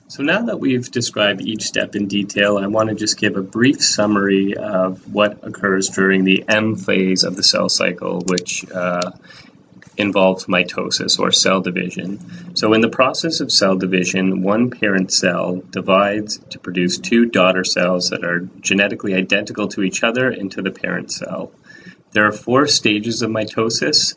So now that we've described each step in detail, I want to just give a brief summary of what occurs during the M phase of the cell cycle, which involves mitosis or cell division. So in the process of cell division, one parent cell divides to produce two daughter cells that are genetically identical to each other into the parent cell. There are four stages of mitosis: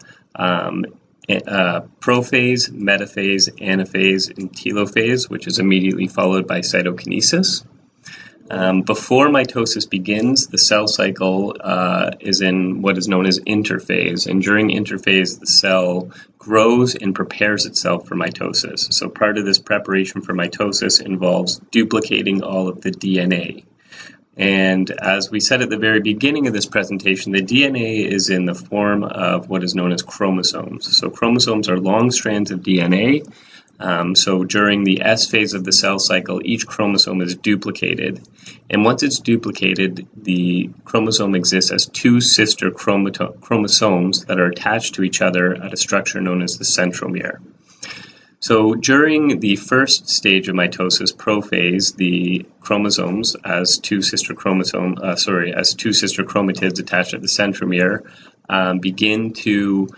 prophase, metaphase, anaphase, and telophase, which is immediately followed by cytokinesis. Before mitosis begins, the cell cycle is in what is known as interphase, and during interphase, the cell grows and prepares itself for mitosis. So part of this preparation for mitosis involves duplicating all of the DNA. And as we said at the very beginning of this presentation, the DNA is in the form of what is known as chromosomes. So chromosomes are long strands of DNA. So during the S phase of the cell cycle, each chromosome is duplicated. And once it's duplicated, the chromosome exists as two sister chromosomes that are attached to each other at a structure known as the centromere. So during the first stage of mitosis, prophase, the chromosomes as two sister chromatids attached at the centromere begin to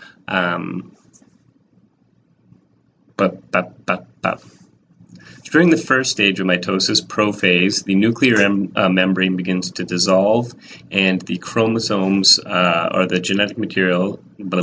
During the first stage of mitosis, prophase, the nuclear membrane begins to dissolve, and the chromosomes or the genetic material.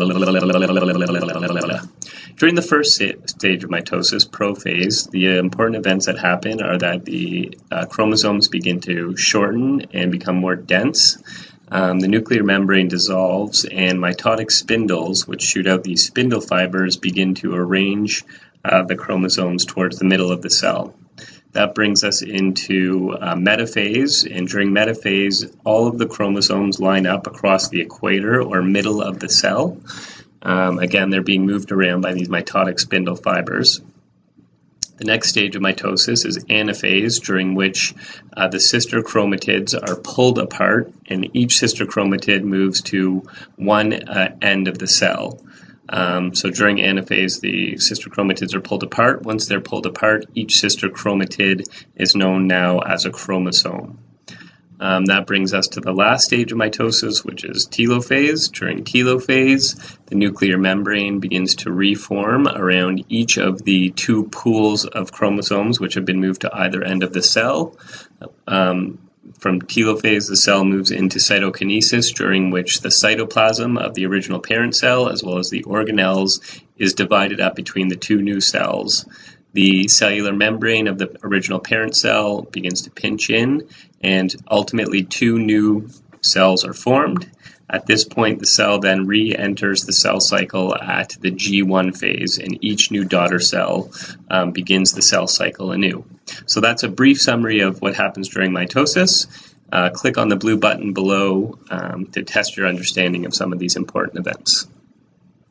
During the first stage of mitosis, prophase, the important events that happen are that the chromosomes begin to shorten and become more dense. The nuclear membrane dissolves, and mitotic spindles, which shoot out these spindle fibers, begin to arrange the chromosomes towards the middle of the cell. That brings us into metaphase, and during metaphase, all of the chromosomes line up across the equator or middle of the cell. Again, they're being moved around by these mitotic spindle fibers. The next stage of mitosis is anaphase, during which the sister chromatids are pulled apart, and each sister chromatid moves to one end of the cell. So during anaphase, the sister chromatids are pulled apart. Once they're pulled apart, each sister chromatid is known now as a chromosome. That brings us to the last stage of mitosis, which is telophase. During telophase, the nuclear membrane begins to reform around each of the two pools of chromosomes which have been moved to either end of the cell. From telophase, the cell moves into cytokinesis, during which the cytoplasm of the original parent cell, as well as the organelles, is divided up between the two new cells. The cellular membrane of the original parent cell begins to pinch in, and ultimately two new cells are formed. At this point, the cell then re-enters the cell cycle at the G1 phase, and each new daughter cell begins the cell cycle anew. So that's a brief summary of what happens during mitosis. Click on the blue button below to test your understanding of some of these important events.